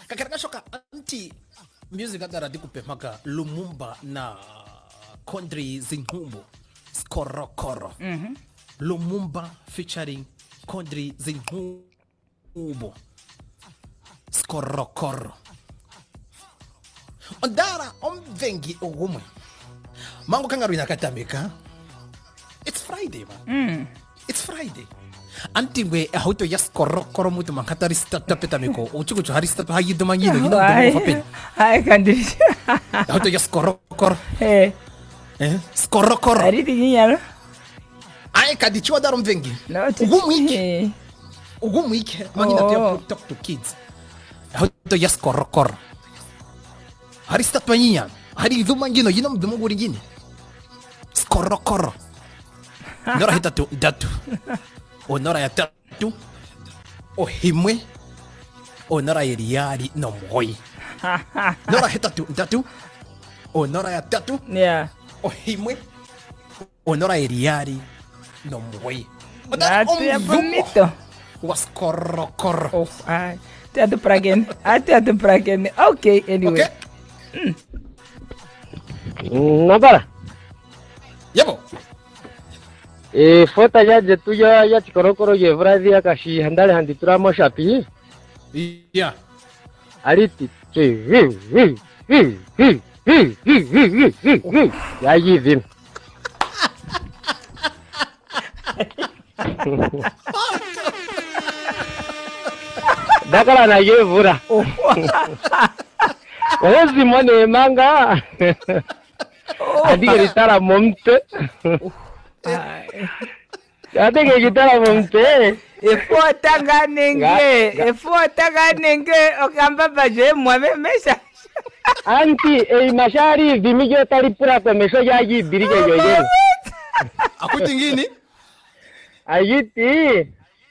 kakaraka shoka anti music adara dikupe maka Lumumba na Kondri Zinhumbu Skorokoro. Lumumba featuring Kondri Zinhumbu Skorokoro. Ondara omvengi ogumwe. Mango kangaru inakatamika. It's Friday, man. It's Friday. Antiwe auto ya skorokoro mutu mankatari stapeta miko. Uchukuchu hari stap hayi domangino. You know the move Hai kandiri. Auto ya skorokoro. Skorokoro. Hari tiginya. Ai kadichwa darom vengi. Ugumwike. Mangina tia talk to kids. Auto ya skorokoro. Hari stapanya. Hari domangino. You know the move origini. Skorokoro. Nora hita tu datu. Onora ya tatu. O himwe. Onora ya riari no moi. Nora hita tu datu. Onora ya tatu. Yeah. O himwe. Onora ya riari no moi. Natu ya bonito. Was korokoro. Oh, ai. Teatro pragen. Teatro pragen. Okay, anyway. Okay. Nabara. Yabo. Fota ya tuya ya chikorokoro ye vradi ya kashi handale handitura mo shapi. Yeah. Ariti. Ya yivin. Dakala na ye vura. Wezi mone manga. Adige ritara momte. Adige gitara momte. Efota ganenge okamba baje mwame mesha. Anti mashari vimijo talipura kwa mesho ya yibirige yoye. Akuti ngini? Ayiti.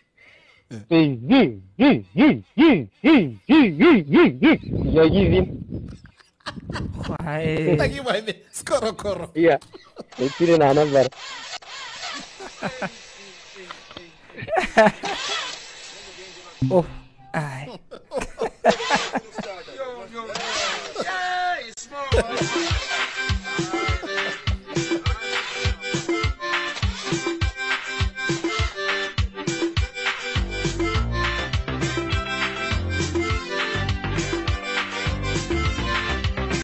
Yo yivin. Lagi main skorokoro. Iya. Itu na nabar. Oh, ai.